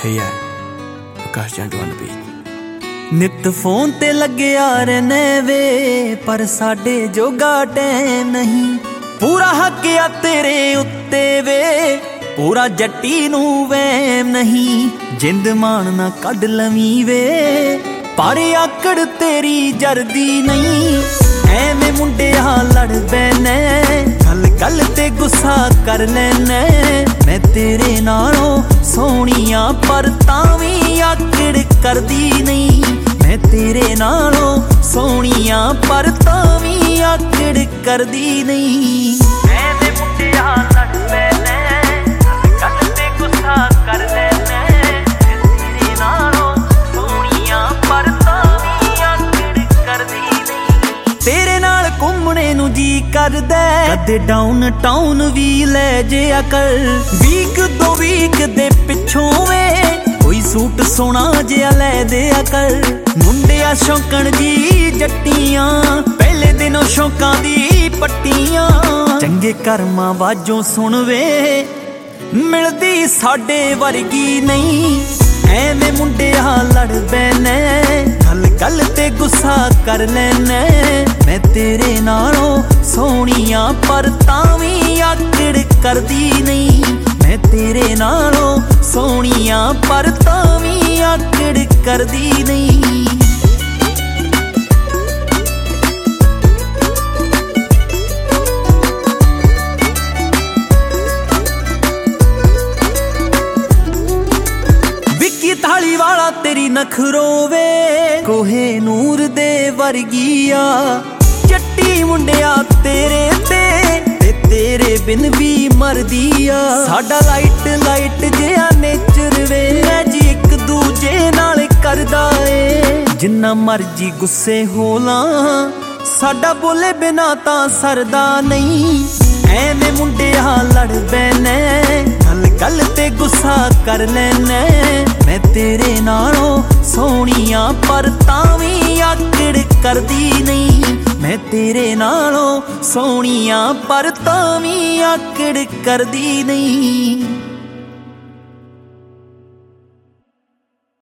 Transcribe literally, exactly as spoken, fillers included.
Hey yeah, Akash Jantu on the beat. नित phone ते लगे यार ने वे पर साडे जोगा टैम नहीं पूरा हक आ तेरे उत्ते वे पूरा जट्टी नू वैम नहीं जिंद मान ना कढ लवी वे पर आकड़ तेरी जरदी नहीं एवें मुंडिया लड़ बैने गल गल ते गुस्सा कर लैने मैं तेरे नालों सोहणिया पर तावी आकड़ करदी नहीं मैं तेरे नालों सोहणिया पर तावी आकड़ करदी नहीं एवें मुंडिया लड़ बैने गल ते गुस्सा कर लैने तेरे नालों सोहणिया पर तावी आकड़ करदी नहीं तेरे नाल घूमने नू जी करदा कदे डाउन टाउन भी ले जिया कर वीक दो वीक दे पिछों वे कोई सूट सोना जिया ले दिया कर मुंडिया शौकण जी जट्टियां पहले दिनों शौकां दी पट्टियां चंगे कर्मां वाजों सुन वे मिलदी साडे वर्गी नहीं एवें मुंडिया लड़ बैने गल गल ते गुस्सा कर लैने मैं तेरे नालों सोहणिया पर तावी आकड़ करदी नहीं मैं तेरे नालों सोहणिया पर तावी आकड़ करदी नहीं थाली वाला तेरी नखरोवे कोहे नूर दे वर्गिया चट्टी मुंडिया तेरे ते ते तेरे बिन भी मरदिया साडा लाइट लाइट जिहा नेचर वे जी एक दूजे नाल करदा ए जिन्ना मर्जी गुस्से होला साडा बोले बिना तां सरदा नहीं एवें मुंडिया लड़ बैने गल गल ते गुस्सा कर लैने मैं तेरे नालों सोहणिया पर तावी आकड़ करदी नहीं मैं तेरे नालों सोहणिया पर तावी आकड़ करदी नहीं।